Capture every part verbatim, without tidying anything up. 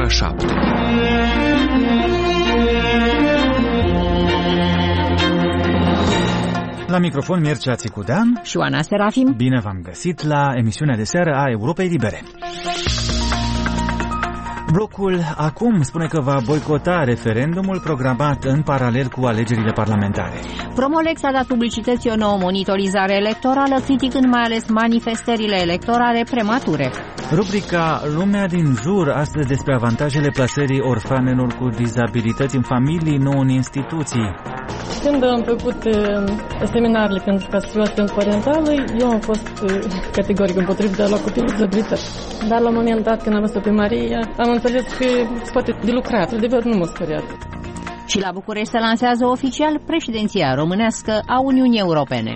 ora șapte. La microfon Mircea Țicudean și Oana Serafim. Bine v-am găsit la emisiunea de seară a Europei Libere. Blocul Acum spune că va boicota referendumul programat în paralel cu alegerile parlamentare. Promolex a dat publicității o nouă monitorizare electorală, criticând mai ales manifestările electorale premature. Rubrica Lumea din jur, astăzi despre avantajele plasării orfanelor cu dizabilități în familii, nu în instituții. Când am făcut seminarele pentru ca să fiu asistent parentală, eu am fost categoric împotriva la copilul cu dizabilități. Dar la un moment dat, când am văzut pe Maria, am înțeles că se poate de lucrat. Adevăr, nu m-a speriat. Și la București se lansează oficial președinția românească a Uniunii Europene.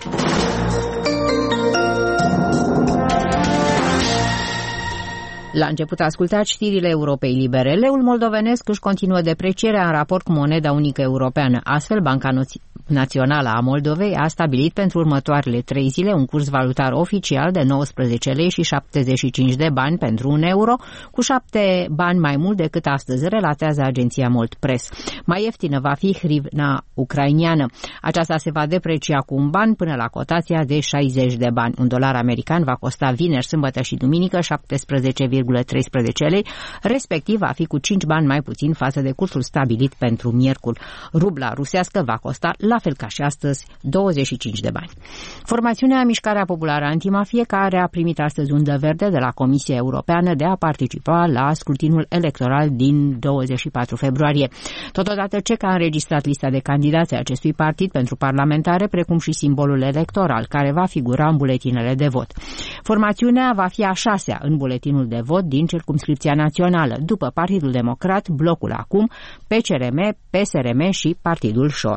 La început ascultați știrile Europei Libere. Leul moldovenesc își continuă deprecierea în raport cu moneda unică europeană. Astfel, Banca Națională a Moldovei a stabilit pentru următoarele trei zile un curs valutar oficial de nouăsprezece lei și șaptezeci și cinci de bani pentru un euro, cu șapte bani mai mult decât astăzi, relatează agenția Moldpress. Mai ieftină va fi hrivna ucrainiană. Aceasta se va deprecia cu un ban până la cotația de șaizeci de bani. Un dolar american va costa vineri, sâmbătă și duminică șaptesprezece virgulă treisprezece lei, respectiv va fi cu cinci bani mai puțin față de cursul stabilit pentru miercuri. Rubla rusească va costa, la fel ca și astăzi, douăzeci și cinci de bani. Formațiunea Mișcarea Populară Antimafie, care a primit astăzi undă verde de la Comisia Europeană de a participa la scrutinul electoral din douăzeci și patru februarie. Totodată, C E C a înregistrat lista de candidați a acestui partid pentru parlamentare, precum și simbolul electoral, care va figura în buletinele de vot. Formațiunea va fi a șasea în buletinul de vot din circumscripția națională, după Partidul Democrat, Blocul Acum, P C R M, P S R M și Partidul Șor.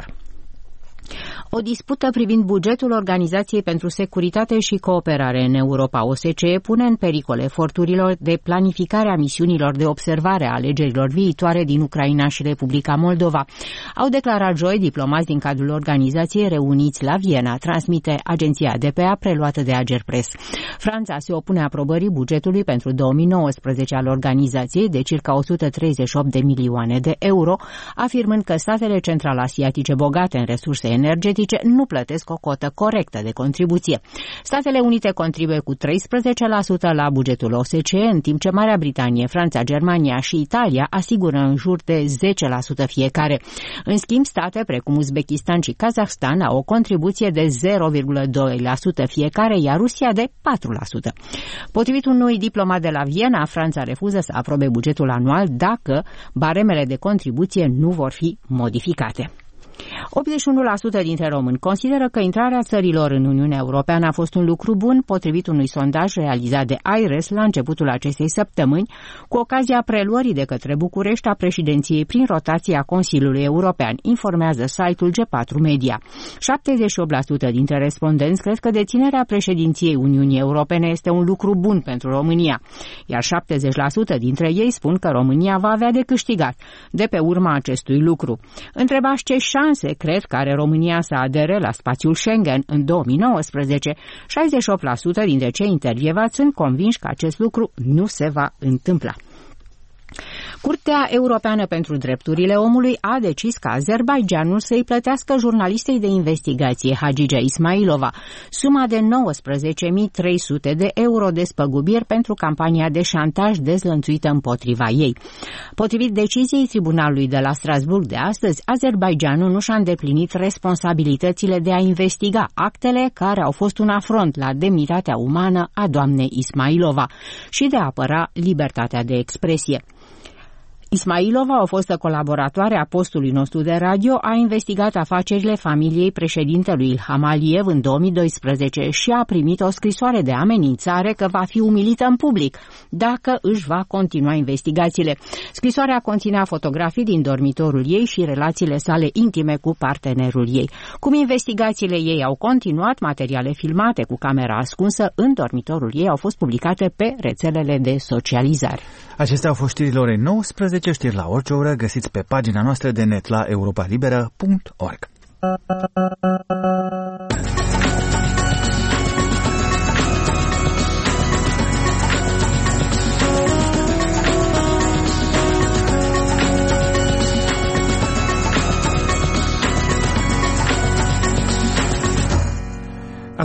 O dispută privind bugetul Organizației pentru Securitate și Cooperare în Europa, O S C E, pune în pericol eforturilor de planificare a misiunilor de observare a alegerilor viitoare din Ucraina și Republica Moldova. Au declarat joi diplomați din cadrul organizației reuniți la Viena, transmite agenția D P A preluată de Agerpres. Franța se opune aprobării bugetului pentru două mii nouăsprezece al organizației de circa o sută treizeci și opt de milioane de euro, afirmând că statele central-asiatice bogate în resurse energetice nu plătesc o cotă corectă de contribuție. Statele Unite contribuie cu treisprezece la sută la bugetul O S C E, în timp ce Marea Britanie, Franța, Germania și Italia asigură în jur de zece la sută fiecare. În schimb, state precum Uzbekistan și Kazahstan au o contribuție de zero virgulă doi la sută fiecare, iar Rusia de patru la sută. Potrivit unui diplomat de la Viena, Franța refuză să aprobe bugetul anual dacă baremele de contribuție nu vor fi modificate. optzeci și unu la sută dintre români consideră că intrarea țărilor în Uniunea Europeană a fost un lucru bun, potrivit unui sondaj realizat de AIRES la începutul acestei săptămâni, cu ocazia preluării de către București a președinției prin rotația Consiliului European, informează site-ul G patru Media. șaptezeci și opt la sută dintre respondenți cred că deținerea președinției Uniunii Europene este un lucru bun pentru România, iar șaptezeci la sută dintre ei spun că România va avea de câștigat de pe urma acestui lucru. Întrebați ce șanse cred că are România să adere la spațiul Schengen în două mii nouăsprezece, șaizeci și opt la sută dintre cei intervievați sunt convinși că acest lucru nu se va întâmpla. Curtea Europeană pentru Drepturile Omului a decis ca Azerbaidjanul să-i plătească jurnalistei de investigație Hagige Ismailova suma de nouăsprezece mii trei sute de euro de spăgubiri pentru campania de șantaj dezlănțuită împotriva ei. Potrivit deciziei Tribunalului de la Strasbourg de astăzi, Azerbaidjanul nu și-a îndeplinit responsabilitățile de a investiga actele care au fost un afront la demnitatea umană a doamnei Ismailova și de a apăra libertatea de expresie. Ismailova, o fostă colaboratoare a postului nostru de radio, a investigat afacerile familiei președintelui Ilham Aliyev în două mii doisprezece și a primit o scrisoare de amenințare că va fi umilită în public dacă își va continua investigațiile. Scrisoarea conținea fotografii din dormitorul ei și relațiile sale intime cu partenerul ei. Cum investigațiile ei au continuat, materiale filmate cu camera ascunsă în dormitorul ei au fost publicate pe rețelele de socializare. Acestea au fost știrile orei nouăsprezece, știri la orice oră, găsiți pe pagina noastră de net la europa liberă punct org.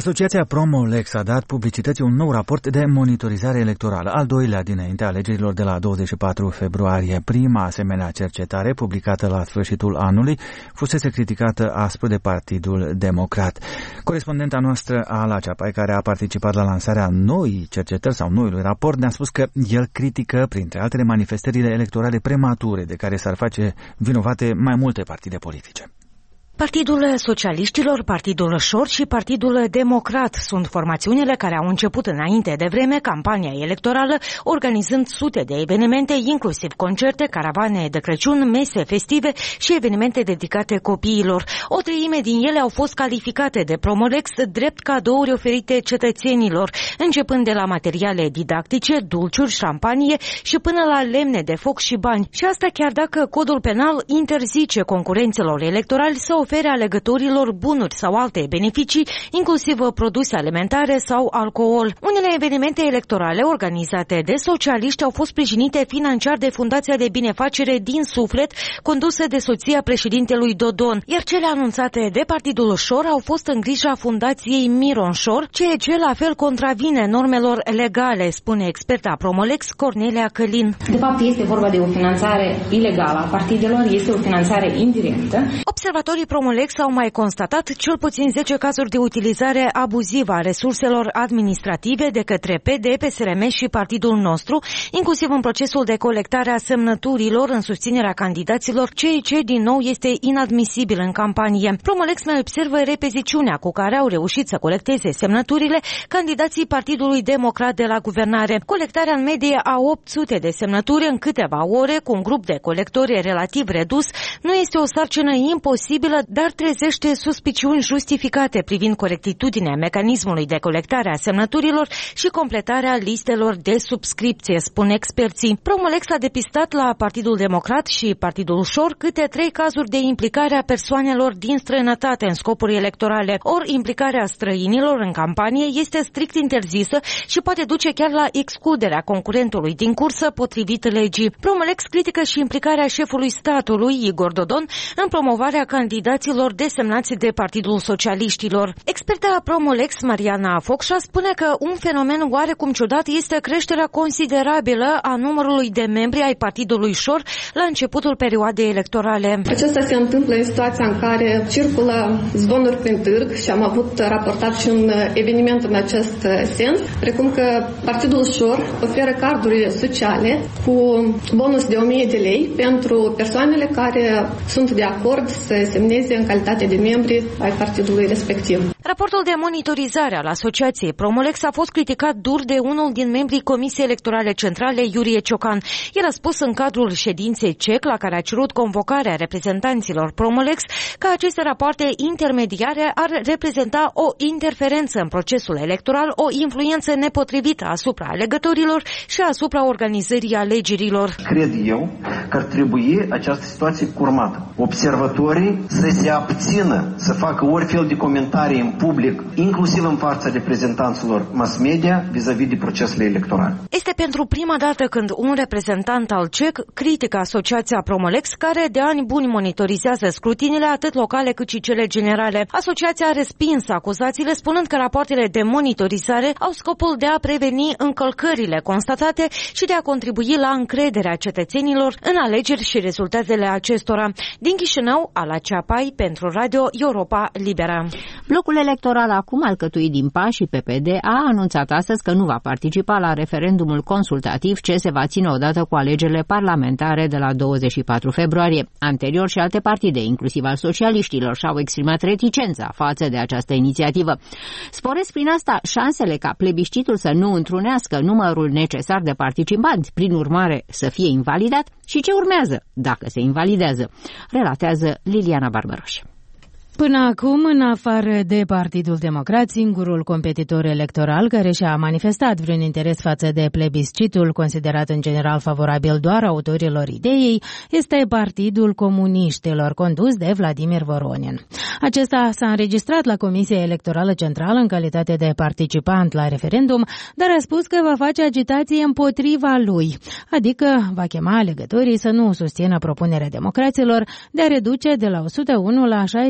Asociația Promolex a dat publicității un nou raport de monitorizare electorală, al doilea dinaintea alegerilor de la douăzeci și patru februarie. Prima asemenea cercetare, publicată la sfârșitul anului, fusese criticată aspru de Partidul Democrat. Corespondenta noastră, Ala Ceapai, care a participat la lansarea noii cercetări sau noului raport, ne-a spus că el critică, printre altele, manifestările electorale premature de care s-ar face vinovate mai multe partide politice. Partidul Socialiștilor, Partidul Șor și Partidul Democrat sunt formațiunile care au început înainte de vreme campania electorală, organizând sute de evenimente, inclusiv concerte, caravane de Crăciun, mese festive și evenimente dedicate copiilor. O treime din ele au fost calificate de Promolex drept cadouri oferite cetățenilor, începând de la materiale didactice, dulciuri, șampanie și până la lemne de foc și bani. Și asta chiar dacă codul penal interzice concurenților electorali să ofere alegătorilor bunuri sau alte beneficii, inclusiv produse alimentare sau alcool. Unele evenimente electorale organizate de socialiști au fost sprijinite financiar de Fundația de Binefacere Din Suflet, condusă de soția președintelui Dodon, iar cele anunțate de Partidul Șor au fost în grija Fundației Miron Șor, ceea ce la fel contravine normelor legale, spune experta Promolex Cornelia Călin. De fapt, este vorba de o finanțare ilegală a partidelor, este o finanțare indirectă. Observatorii Promolex au mai constatat cel puțin zece cazuri de utilizare abuzivă a resurselor administrative de către P D, P S R M și Partidul Nostru, inclusiv în procesul de colectare a semnăturilor în susținerea candidaților, ceea ce din nou este inadmisibil în campanie. Promolex mai observă repeziciunea cu care au reușit să colecteze semnăturile candidații Partidului Democrat de la guvernare. Colectarea în medie a opt sute de semnături în câteva ore, cu un grup de colectori relativ redus, nu este o sarcină imposibilă, dar trezește suspiciuni justificate privind corectitudinea mecanismului de colectare a semnăturilor și completarea listelor de subscripție, spun experții. Promolex a depistat la Partidul Democrat și Partidul Șor câte trei cazuri de implicare a persoanelor din străinătate în scopuri electorale. Ori implicarea străinilor în campanie este strict interzisă și poate duce chiar la excluderea concurentului din cursă potrivit legii. Promolex critică și implicarea șefului statului, Igor Dodon, în promovarea candidaților desemnați de Partidul Socialiștilor. Experta Promolex, Mariana Focșa, spune că un fenomen oarecum ciudat este creșterea considerabilă a numărului de membri ai Partidului Șor la începutul perioadei electorale. Acesta se întâmplă în situația în care circulă zvonuri prin târg și am avut raportat și un eveniment în acest sens, precum că Partidul Șor oferă carduri sociale cu bonus de o mie de lei pentru persoanele care sunt de acord să semneze în calitate de membri ai partidului respectiv. Raportul de monitorizare al Asociației Promolex a fost criticat dur de unul din membrii Comisiei Electorale Centrale, Iurie Ciocan. El a spus în cadrul ședinței C E C, la care a cerut convocarea reprezentanților Promolex, că aceste rapoarte intermediare ar reprezenta o interferență în procesul electoral, o influență nepotrivită asupra alegătorilor și asupra organizării alegerilor. Cred eu că ar trebui această situație curmată. Observatorii să se abțină să facă oricel de comentarii în public, inclusiv în fața reprezentanților mass media, vis-a-vis de procesele electorale. Este pentru prima dată când un reprezentant al C E C critică Asociația Promolex, care de ani buni monitorizează scrutinile atât locale cât și cele generale. Asociația a respins acuzațiile, spunând că rapoartele de monitorizare au scopul de a preveni încălcările constatate și de a contribui la încrederea cetățenilor în alegeri și rezultatele acestora. Din Chișinău, Ala Ceapai, pentru Radio Europa Liberă. Blocul electoral acum alcătuit din P A și P P D a anunțat astăzi că nu va participa la referendumul consultativ ce se va ține odată cu alegerile parlamentare de la douăzeci și patru februarie. Anterior și alte partide, inclusiv al socialiștilor, și-au exprimat reticența față de această inițiativă. Sporesc prin asta șansele ca plebiscitul să nu întrunească numărul necesar de participanți, prin urmare să fie invalidat, și ce urmează dacă se invalidează, relatează Liliana Barbaroș. Până acum, în afară de Partidul Democrat, singurul competitor electoral care și-a manifestat vreun interes față de plebiscitul, considerat în general favorabil doar autorilor ideii, este Partidul Comuniștilor, condus de Vladimir Voronin. Acesta s-a înregistrat la Comisia Electorală Centrală în calitate de participant la referendum, dar a spus că va face agitație împotriva lui, adică va chema alegătorii să nu susțină propunerea democraților de a reduce de la o sută unu la șaizeci și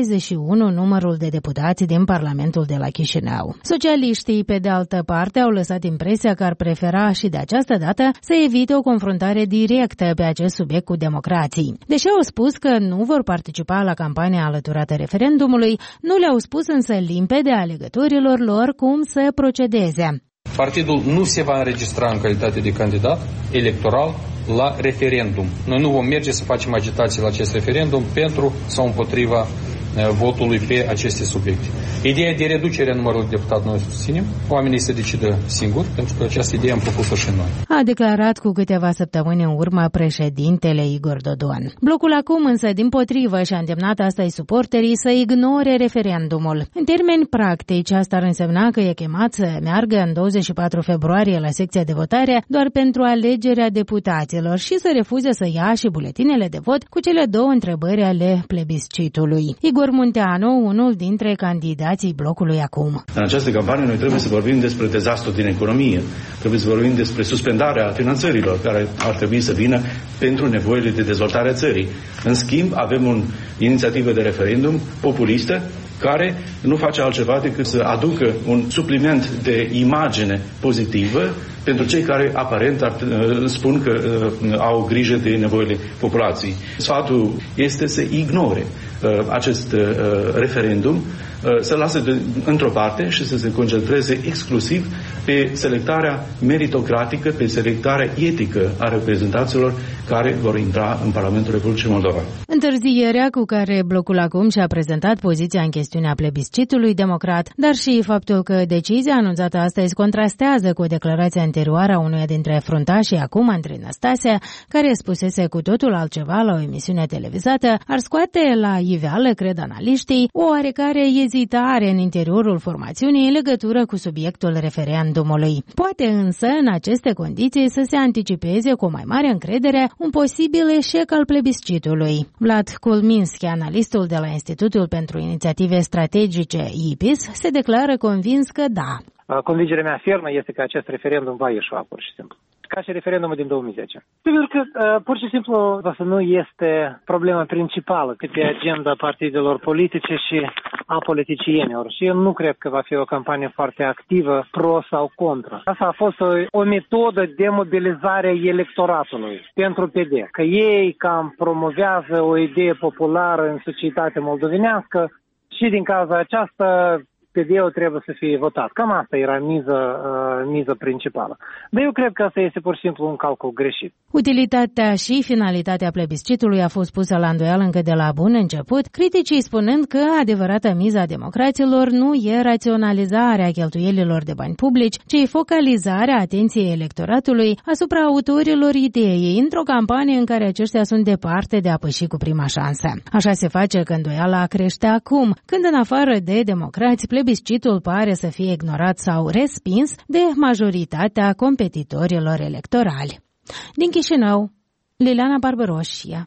unu numărul de deputați din Parlamentul de la Chișinău. Socialiștii, pe de altă parte, au lăsat impresia că ar prefera și de această dată să evite o confruntare directă pe acest subiect cu democrații. Deși au spus că nu vor participa la campania alăturată referendumului, nu le-au spus însă limpede alegătorilor lor cum să procedeze. Partidul nu se va înregistra în calitate de candidat electoral la referendum. Noi nu vom merge să facem agitații la acest referendum pentru sau împotriva votului pe aceste subiecte. Ideea de reducere a numărului de deputați noi susținem, oamenii se decidă singuri, pentru că această idee am propus-o și noi. A declarat cu câteva săptămâni în urmă președintele Igor Dodon. Blocul acum însă, dimpotrivă, și-a îndemnat astăzi suporterii să ignore referendumul. În termeni practici, asta ar însemna că e chemat să meargă în douăzeci și patru februarie la secția de votare doar pentru alegerea deputaților și să refuze să ia și buletinele de vot cu cele două întrebări ale plebiscitului. Igor Munteanu, unul dintre candidații blocului acum. În această campanie noi trebuie să vorbim despre dezastru din economie, trebuie să vorbim despre suspendarea finanțărilor care ar trebui să vină pentru nevoile de dezvoltare a țării. În schimb, avem o inițiativă de referendum populistă care nu face altceva decât să aducă un supliment de imagine pozitivă pentru cei care aparent ar, spun că uh, au grijă de nevoile populației. Sfatul este să ignore uh, acest uh, referendum, uh, să lase de, într-o parte și să se concentreze exclusiv pe selectarea meritocratică, pe selectarea etică a reprezentanților care vor intra în Parlamentul Republicii Moldova. Întârzierea cu care blocul acum și-a prezentat poziția în chestiunea plebiscitului democrat, dar și faptul că decizia anunțată astăzi contrastează cu declarația anterioară a unuia dintre fruntașii acum, Andrei Năstase, care spusese cu totul altceva la o emisiune televizată, ar scoate la iveală, cred analiștii, o oarecare ezitare în interiorul formațiunii în legătură cu subiectul referendumului. Poate însă, în aceste condiții, să se anticipeze cu o mai mare încredere un posibil eșec al plebiscitului. Vlad Kulminski, analistul de la Institutul pentru Inițiative Strategice I P I S, se declară convins că da. Convingerea mea fermă este că acest referendum va ieșua, pur și simplu. Ca și referendumul din două mii zece. Pentru că, pur și simplu, nu este problema principală pe agenda partidelor politice și a politicienilor. Și eu nu cred că va fi o campanie foarte activă, pro sau contra. Asta a fost o, o metodă de mobilizare a electoratului pentru P D. Că ei cam promovează o idee populară în societatea moldovenească și din cauza aceasta P D-ul trebuie să fie votat. Cam asta era miză, uh, miză principală. Dar eu cred că asta este pur și simplu un calcul greșit. Utilitatea și finalitatea plebiscitului a fost pusă la îndoială încă de la bun început, criticii spunând că adevărata miza democraților nu e raționalizarea cheltuielilor de bani publici, ci focalizarea atenției electoratului asupra autorilor ideii într-o campanie în care aceștia sunt departe de a păși cu prima șansă. Așa se face că îndoiala crește acum, când în afară de democrați, plebiscitul pare să fie ignorat sau respins de majoritatea competitorilor electorali. Din Chișinău, Liliana Barbaroșia,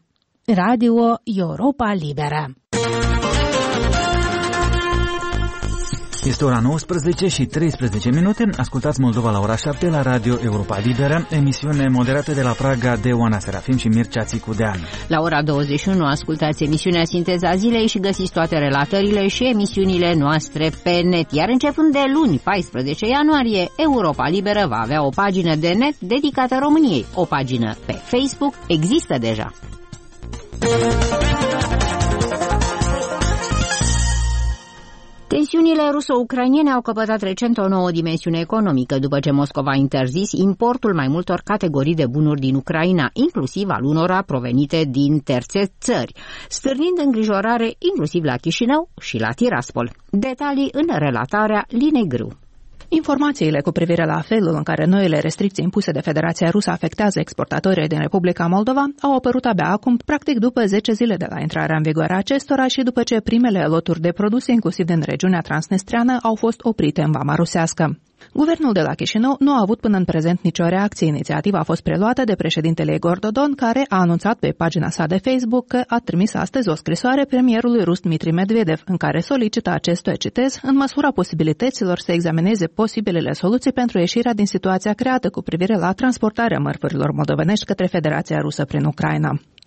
Radio Europa Liberă. Este ora nouăsprezece și treisprezece minute. Ascultați Moldova la ora șapte la Radio Europa Liberă, emisiune moderată de la Praga de Oana Serafim și Mircea Țicudean. La ora douăzeci și unu ascultați emisiunea Sinteza Zilei și găsiți toate relatările și emisiunile noastre pe net. Iar începând de luni, paisprezece ianuarie, Europa Liberă va avea o pagină de net dedicată României. O pagină pe Facebook există deja. Tensiunile ruso-ucrainene au căpătat recent o nouă dimensiune economică, după ce Moscova a interzis importul mai multor categorii de bunuri din Ucraina, inclusiv al unora provenite din terțe țări, stârnind îngrijorare inclusiv la Chișinău și la Tiraspol. Detalii în relatarea Linei Grâu. Informațiile cu privire la felul în care noile restricții impuse de Federația Rusă afectează exportatorii din Republica Moldova au apărut abia acum, practic după zece zile de la intrarea în vigoare a acestora și după ce primele loturi de produse, inclusiv din regiunea transnistreană, au fost oprite în vama rusească. Guvernul de la Chișinău nu a avut până în prezent nicio reacție. Inițiativa a fost preluată de președintele Igor Dodon, care a anunțat pe pagina sa de Facebook că a trimis astăzi o scrisoare premierului rus Dmitri Medvedev, în care solicită acestuia, citez, în măsura posibilităților să examineze posibilele soluții pentru ieșirea din situația creată cu privire la transportarea mărfurilor moldovenești către Federația Rusă prin Ucraina.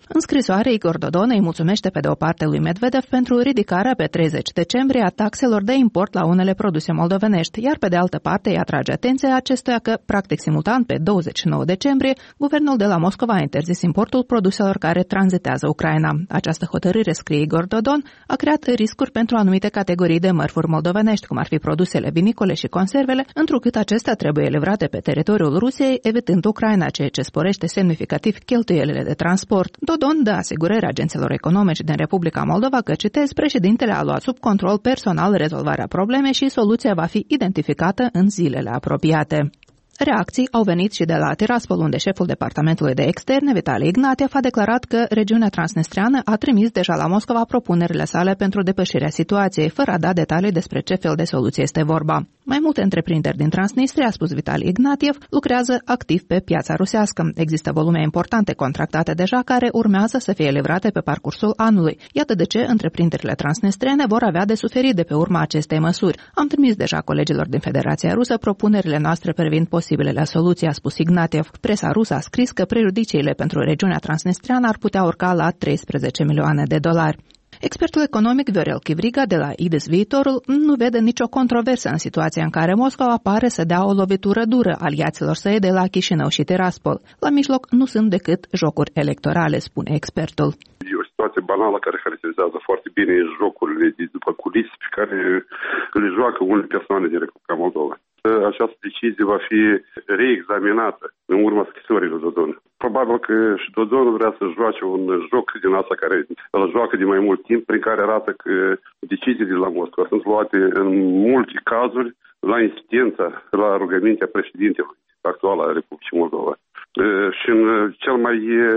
În scrisoare, Igor Dodon îi mulțumește pe de o parte lui Medvedev pentru ridicarea pe treizeci decembrie a taxelor de import la unele produse moldovenești, iar pe de altă parte îi atrage atenția acestuia că, practic simultan, pe douăzeci și nouă decembrie, guvernul de la Moscova a interzis importul produselor care tranzitează Ucraina. Această hotărâre, scrie Igor Dodon, a creat riscuri pentru anumite categorii de mărfuri moldovenești, cum ar fi produsele vinicole și conservele, întrucât acestea trebuie livrate pe teritoriul Rusiei, evitând Ucraina, ceea ce sporește semnificativ cheltuielile de transport. Dodon dă asigurări agenților economici din Republica Moldova că, citez, președintele a luat sub control personal rezolvarea problemei și soluția va fi identificată în zilele apropiate. Reacții au venit și de la Tiraspol, unde șeful Departamentului de Externe, Vitali Ignatiev, a declarat că regiunea transnistreană a trimis deja la Moscova propunerile sale pentru depășirea situației, fără a da detalii despre ce fel de soluție este vorba. Mai multe întreprinderi din Transnistria, a spus Vitali Ignatiev, lucrează activ pe piața rusească. Există volume importante contractate deja care urmează să fie livrate pe parcursul anului. Iată de ce întreprinderile transnistrene vor avea de suferit de pe urma acestei măsuri. Am trimis deja colegilor din Federația Rusă propunerile noastre privind posibilele soluții, a spus Ignatiev. Presa rusă a scris că prejudiciile pentru regiunea transnistreană ar putea urca la treisprezece milioane de dolari. Expertul economic Viorel Chivriga de la I D I S Viitorul nu vede nicio controversă în situația în care Moscova pare să dea o lovitură dură aliaților săi de la Chișinău și Tiraspol. La mijloc nu sunt decât jocuri electorale, spune expertul. E o situație banală care caracterizează foarte bine jocurile de după culisi pe care le joacă unele persoane din Republica Moldova. Această decizie va fi reexaminată în urma scrisorii lui Dodon. Probabil că și Dodon vrea să joace un joc din asta care îl joacă de mai mult timp, prin care arată că deciziile de la Moscova sunt luate în multe cazuri la insistența, la rugămintea președintelui actual al Republicii Moldova. Și în cel mai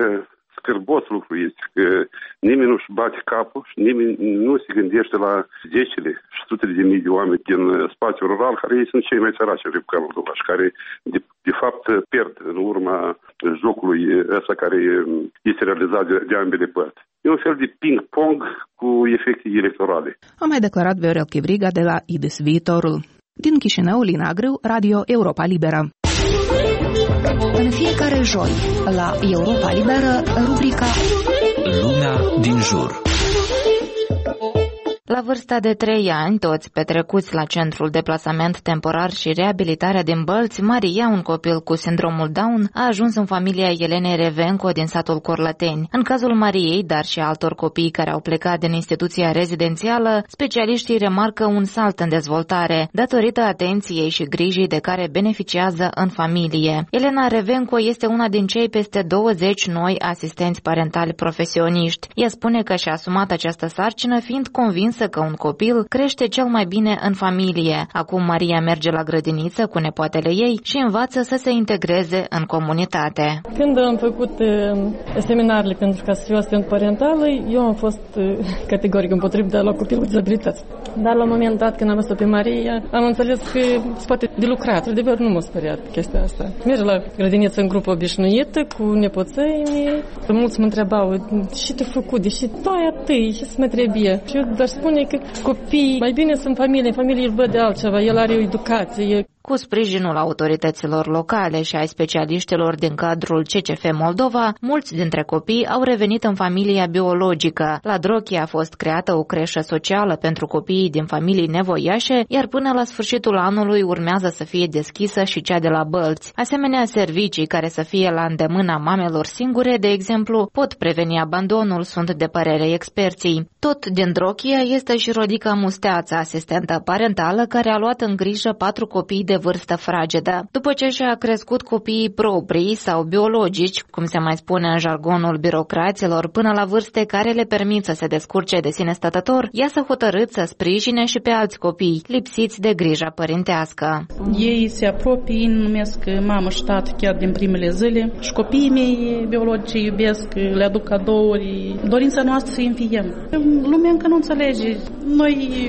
scârbos lucru este că nimeni nu-și bate capul și nimeni nu se gândește la zecile și sutele de mii de oameni din spațiul rural, care ei sunt cei mai săraci în Republica Moldova și care de, de fapt pierd în urma jocului ăsta care este realizat de, de ambele părți. E un fel de ping-pong cu efecte electorale. A mai declarat Viorel Chivriga de la I D I S Viitorul. Din Chișinău, Lina Grâu, Radio Europa Liberă. În fiecare joi, la Europa Liberă, rubrica Lumea din jur. La vârsta de trei ani, toți petrecuți la Centrul de Plasament Temporar și Reabilitarea din Bălți, Maria, un copil cu sindromul Down, a ajuns în familia Elenei Revenco din satul Corlăteni. În cazul Mariei, dar și altor copii care au plecat din instituția rezidențială, specialiștii remarcă un salt în dezvoltare, datorită atenției și grijii de care beneficiază în familie. Elena Revenco este una din cei peste douăzeci noi asistenți parentali profesioniști. Ea spune că și-a asumat această sarcină fiind convinsă că un copil crește cel mai bine în familie. Acum Maria merge la grădiniță cu nepoatele ei și învață să se integreze în comunitate. Când am făcut seminarele pentru ca să fiu asistent parentală, eu am fost categoric împotrivă de la copilul cu dizabilități. Dar la un moment dat, când am văzut pe Maria, am înțeles că se poate de lucrat. Adevăr, nu m-a speriat chestia asta. Merge la grădiniță în grupă obișnuită, cu nepoței mei. Mulți mă întrebau, ce te-ai făcut, deși tu ai atâi, ce să mă trebuie? Și eu doar spune că copiii mai bine sunt familie, în familie îl văd de altceva, el are o educație. Cu sprijinul autorităților locale și ai specialiștilor din cadrul C C F Moldova, mulți dintre copii au revenit în familia biologică. La Drochie a fost creată o creșă socială pentru copiii din familii nevoiașe, iar până la sfârșitul anului urmează să fie deschisă și cea de la Bălți. Asemenea, servicii care să fie la îndemâna mamelor singure, de exemplu, pot preveni abandonul, sunt de părere experții. Tot din Drochie este și Rodica Musteață, asistentă parentală, care a luat în grijă patru copii de vârstă fragedă. După ce și-a crescut copiii proprii sau biologici, cum se mai spune în jargonul birocraților, până la vârste care le permit să se descurce de sine stătător, ea s-a hotărât să sprijine și pe alți copii, lipsiți de grija părintească. Ei se apropie, numesc mamă și tată chiar din primele zile și copiii mei biologici iubesc, le aduc cadouri. Dorința noastră să înfiem. Lumea încă nu înțelege. Noi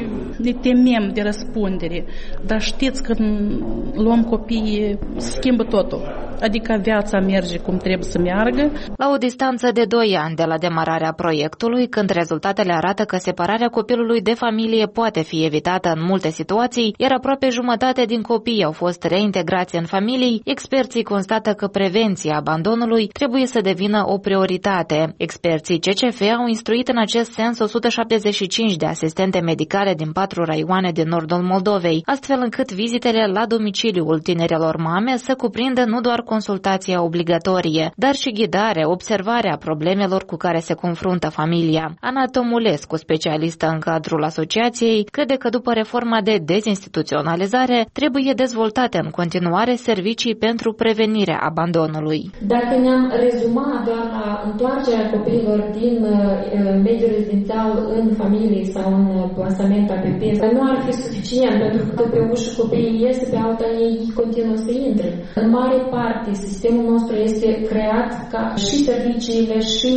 ne temem de răspundere, dar știți că luăm copiii, schimbă totul. Adică viața merge cum trebuie să meargă. La o distanță de doi ani de la demararea proiectului, când rezultatele arată că separarea copilului de familie poate fi evitată în multe situații, iar aproape jumătate din copii au fost reintegrați în familii, experții constată că prevenția abandonului trebuie să devină o prioritate. Experții C C F au instruit în acest sens o sută șaptezeci și cinci de asistente medicale din patru raioane din nordul Moldovei, astfel încât vizitele la domiciliul tinerelor mame să cuprindă nu doar consultația obligatorie, dar și ghidare, observarea problemelor cu care se confruntă familia. Ana Tomulescu, specialistă în cadrul asociației, crede că după reforma de dezinstituționalizare trebuie dezvoltate în continuare servicii pentru prevenirea abandonului. Dacă ne-am rezumat doar la întoarcerea copiilor din mediul rezidențial în familie sau în plasament A P P, nu ar fi suficient, pentru că pe ușă copiii iese, pe alta ei continuă să intre. În mare parte, sistemul nostru este creat ca și serviciile și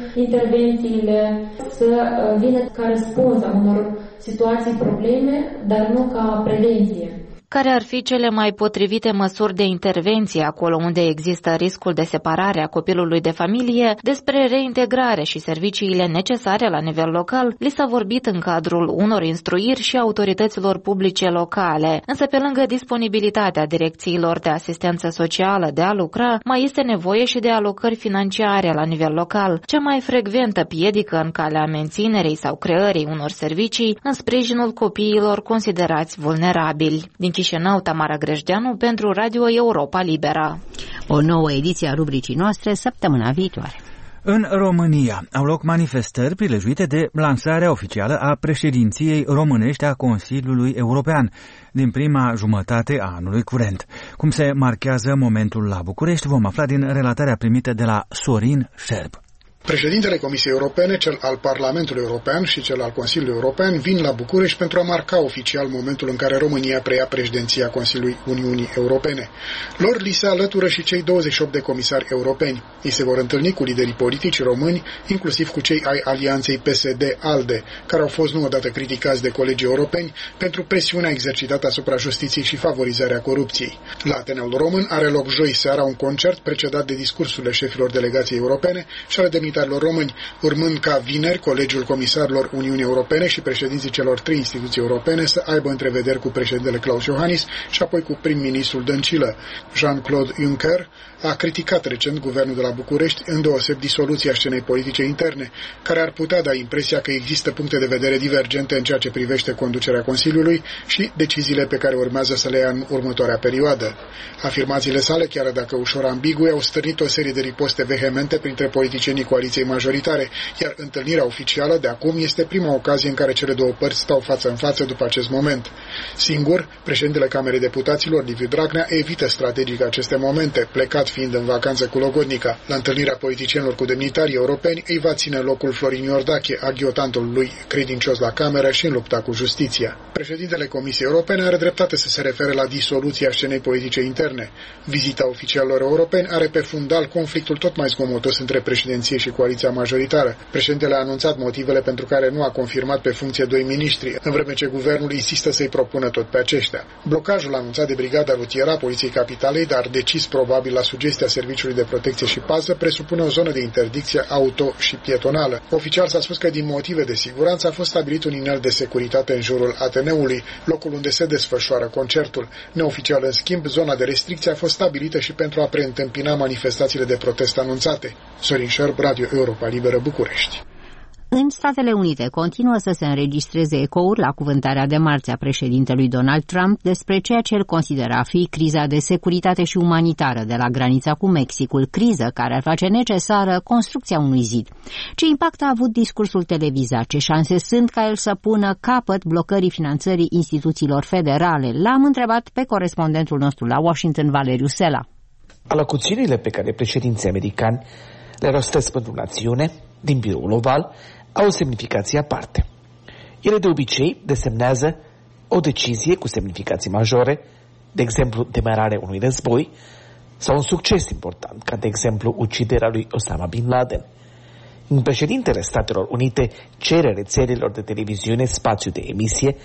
intervențiile să vină ca răspuns a unor situații, probleme, dar nu ca prevenție. Care ar fi cele mai potrivite măsuri de intervenție acolo unde există riscul de separare a copilului de familie? Despre reintegrare și serviciile necesare la nivel local li s-a vorbit în cadrul unor instruiri și autorităților publice locale. Însă, pe lângă disponibilitatea direcțiilor de asistență socială de a lucra, mai este nevoie și de alocări financiare la nivel local. Cea mai frecventă piedică în calea menținerii sau creării unor servicii în sprijinul copiilor considerați vulnerabili. Din Chișinău, Tamara Grejdeanu pentru Radio Europa Libera. O nouă ediție a rubricii noastre săptămâna viitoare. În România au loc manifestări prilejuite de lansarea oficială a președinției românești a Consiliului European din prima jumătate a anului curent. Cum se marchează momentul la București, vom afla din relatarea primită de la Sorin Șerb. Președintele Comisiei Europene, cel al Parlamentului European și cel al Consiliului European vin la București pentru a marca oficial momentul în care România preia președinția Consiliului Uniunii Europene. Lor li se alătură și cei douăzeci și opt de comisari europeni. Ei se vor întâlni cu liderii politici români, inclusiv cu cei ai alianței P S D-ALDE, care au fost nu odată criticați de colegii europeni pentru presiunea exercitată asupra justiției și favorizarea corupției. La Ateneul Român are loc joi seara un concert precedat de discursurile șefilor delegației europene și ale demnitarilor români, urmând ca vineri Colegiul Comisarilor Uniunii Europene și președinții celor trei instituții europene să aibă întrevederi cu președintele Klaus Iohannis și apoi cu prim-ministrul Dăncilă. Jean-Claude Juncker a criticat recent guvernul de la București, îndeoseb disoluția scenei politice interne, care ar putea da impresia că există puncte de vedere divergente în ceea ce privește conducerea Consiliului și deciziile pe care urmează să le ia în următoarea perioadă. Afirmațiile sale, chiar dacă ușor ambigue, au stârnit o serie de riposte vehemente printre politicienii coaliției majoritare, iar întâlnirea oficială de acum este prima ocazie în care cele două părți stau față în față după acest moment. Singur, președintele Camerei Deputaților, Liviu Dragnea, evită strategic aceste momente, plecat fiind în vacanță cu logodnica. La întâlnirea politicienilor cu demnitarii europeni îi va ține locul Florin Iordache, aghiotantul lui credincios la Cameră și în lupta cu justiția. Președintele Comisiei Europene are dreptate să se refere la disoluția scenei politice interne. Vizita oficialilor europeni are pe fundal conflictul tot mai zgomotos între președinție și coaliția majoritară. Președintele a anunțat motivele pentru care nu a confirmat pe funcție doi miniștri, în vreme ce guvernul insistă să-i propună tot pe aceștia. Blocajul anunțat de Brigada Rutieră a Poliției Capitalei, dar decis probabil la sugestia Serviciului de Protecție și Pază, presupune o zonă de interdicție auto și pietonală. Oficial s-a spus că din motive de siguranță a fost stabilit un inel de securitate în jurul Ateneului, locul unde se desfășoară concertul. Neoficial, în schimb, zona de restricție a fost stabilită și pentru a preîntâmpina manifestațiile de protest anunțate. Sorin Șerb, Radio Europa Liberă, București. În Statele Unite continuă să se înregistreze ecouri la cuvântarea de marți a președintelui Donald Trump despre ceea ce el considera a fi criza de securitate și umanitară de la granița cu Mexicul, criză care ar face necesară construcția unui zid. Ce impact a avut discursul televizat? Ce șanse sunt ca el să pună capăt blocării finanțării instituțiilor federale? L-am întrebat pe corespondentul nostru la Washington, Valeriu Sela. Alocuțiunile pe care președinții americani le rostesc pentru națiune, din biroul oval, au o semnificație aparte. Ele de obicei desemnează o decizie cu semnificații majore, de exemplu demararea unui război, sau un succes important, ca de exemplu uciderea lui Osama Bin Laden. În președintele Statelor Unite cere rețelelor de televiziune spațiu de emisie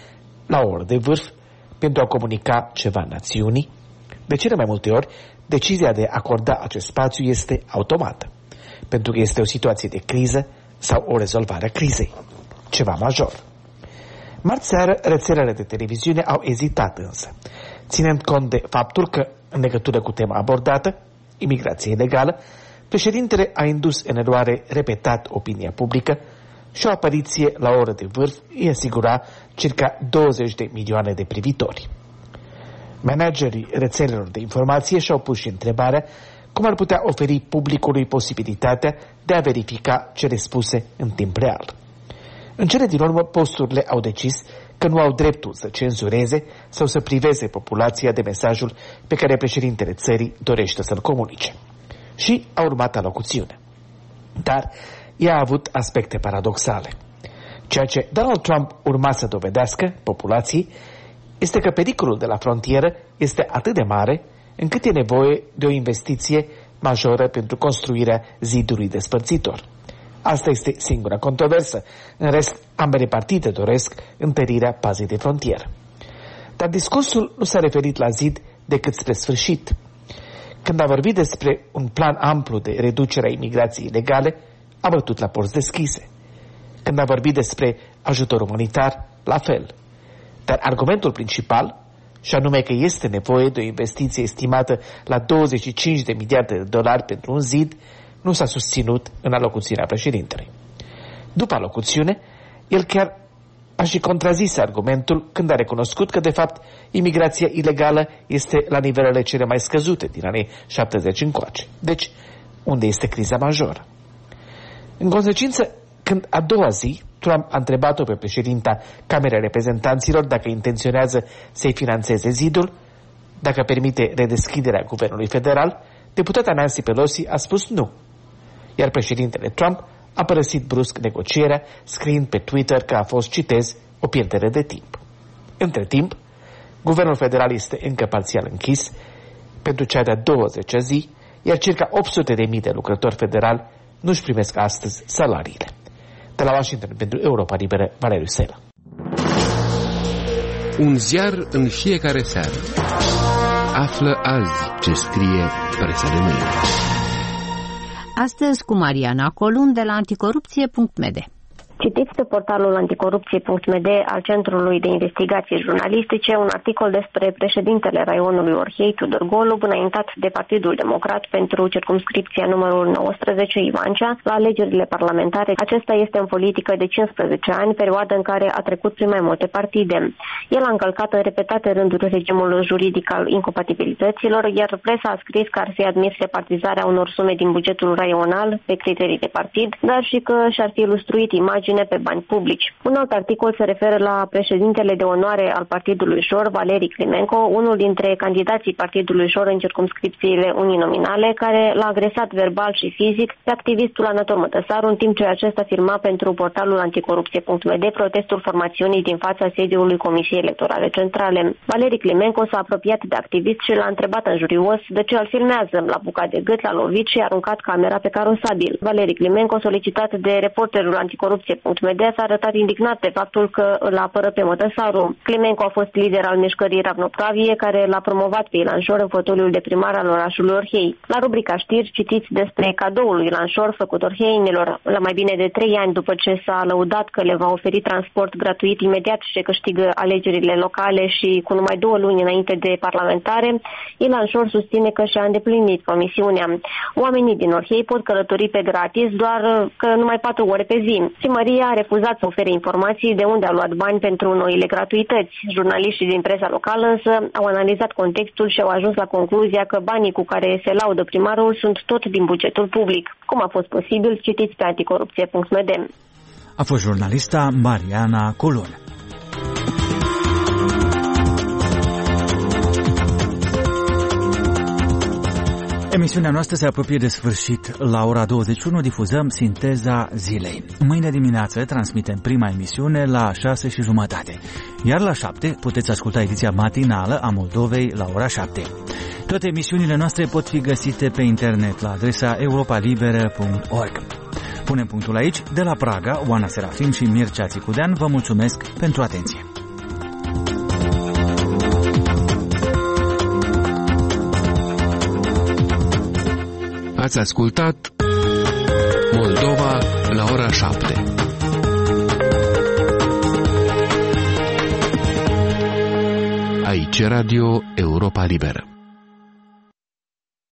la o oră de vârf pentru a comunica ceva națiunii, de cele mai multe ori, decizia de a acorda acest spațiu este automată, pentru că este o situație de criză sau o rezolvare a crizei, ceva major. Marți seară, rețelele de televiziune au ezitat însă, ținând cont de faptul că, în legătură cu tema abordată, imigrație ilegală, președintele a indus în eroare repetat opinia publică și o apariție la o oră de vârf îi asigura circa douăzeci de milioane de privitori. Managerii rețelelor de informație și-au pus și întrebarea cum ar putea oferi publicului posibilitatea de a verifica cele spuse în timp real. În cele din urmă, posturile au decis că nu au dreptul să cenzureze sau să priveze populația de mesajul pe care președintele țării dorește să-l comunice. Și a urmat alocuțiune. Dar ea a avut aspecte paradoxale. Ceea ce Donald Trump urma să dovedească populației este că pericolul de la frontieră este atât de mare încât e nevoie de o investiție majoră pentru construirea zidului despărțitor. Asta este singura controversă. În rest, ambele partide doresc întărirea pazei de frontieră. Dar discursul nu s-a referit la zid decât spre sfârșit. Când a vorbit despre un plan amplu de reducere a imigrației ilegale, a bătut la porți deschise. Când a vorbit despre ajutor umanitar, la fel. Dar argumentul principal, și anume că este nevoie de o investiție estimată la douăzeci și cinci de miliarde de dolari pentru un zid, nu s-a susținut în alocuțiunea președintelui. După alocuțiune, el chiar a și contrazis argumentul când a recunoscut că, de fapt, imigrația ilegală este la nivelele cele mai scăzute din anii șaptezeci încoace. Deci, unde este criza majoră? În consecință, când a doua zi, Trump a întrebat-o pe președinta Camerei Reprezentanților dacă intenționează să-i finanțeze zidul, dacă permite redeschiderea guvernului federal, deputata Nancy Pelosi a spus nu. Iar președintele Trump a părăsit brusc negocierea, scriind pe Twitter că a fost, citez, o pierdere de timp. Între timp, guvernul federal este încă parțial închis pentru cea de-a douăzecea zi, iar circa opt sute de mii de lucrători federali nu-și primesc astăzi salariile. De la Washington pentru Europa Liberă, Valeriu Sela. Un ziar în fiecare seară. Află azi ce scrie presa de mâine. Astăzi cu Mariana Colun de la anticorupție punct m d. Citiți pe portalul anticorupție punct m d al Centrului de Investigații Jurnalistice un articol despre președintele raionului Orhei, Tudor Golub, înaintat de Partidul Democrat pentru circumscripția numărul nouăsprezece Ivancea la alegerile parlamentare. Acesta este în politică de cincisprezece ani, perioadă în care a trecut prin mai multe partide. El a încălcat în repetate rânduri regimul juridic al incompatibilităților, iar presa a scris că ar fi admis repartizarea unor sume din bugetul raional pe criterii de partid, dar și că și-ar fi ilustruit imagine pe bani publici. Un alt articol se referă la președintele de onoare al Partidului Șor, Valeri Climenco, unul dintre candidații Partidului Șor în circumscripțiile uninominale, care l-a agresat verbal și fizic pe activistul Anatol Mătăsaru, în timp ce acesta firma pentru portalul anticorupție punct m d protestul formațiunii din fața sediului Comisiei Electorale Centrale. Valeri Climenco s-a apropiat de activist și l-a întrebat înjurios de ce îl filmează. L-a bucat de gât, l-a lovit și a aruncat camera pe carosabil. Valeri Climenco, solicitat de reporterul anticorupție punct m d, s-a arătat indignat de faptul că îl apără pe Mătăsaru. Climenco a fost lider al mișcării Ravnopravie, care l-a promovat pe Ilan Șor în fotoliul de primar al orașului Orhei. La rubrica știri citiți despre cadoul lui Ilan Șor făcut orheinilor. La mai bine de trei ani după ce s-a lăudat că le va oferi transport gratuit imediat ce câștigă alegerile locale și cu numai două luni înainte de parlamentare, Ilan Șor susține că și-a îndeplinit promisiunea. Oamenii din Orhei pot călători pe gratis, doar că numai patru ore pe zi. Primăria a refuzat să ofere informații de unde a luat bani pentru noile gratuități. Jurnaliștii din presa locală însă au analizat contextul și au ajuns la concluzia că banii cu care se laudă primarul sunt tot din bugetul public. Cum a fost posibil? Citiți pe anticorupție punct m d. A fost jurnalista Mariana Colun. Emisiunea noastră se apropie de sfârșit. La ora douăzeci și unu difuzăm Sinteza Zilei. Mâine dimineață transmitem prima emisiune la șase și jumătate. Iar la șapte puteți asculta ediția matinală a Moldovei la ora șapte. Toate emisiunile noastre pot fi găsite pe internet la adresa europa liberă punct org. Punem punctul aici. De la Praga, Oana Serafim și Mircea Țicudean vă mulțumesc pentru atenție. Ați ascultat Moldova la ora șapte. Aici Radio Europa Liberă.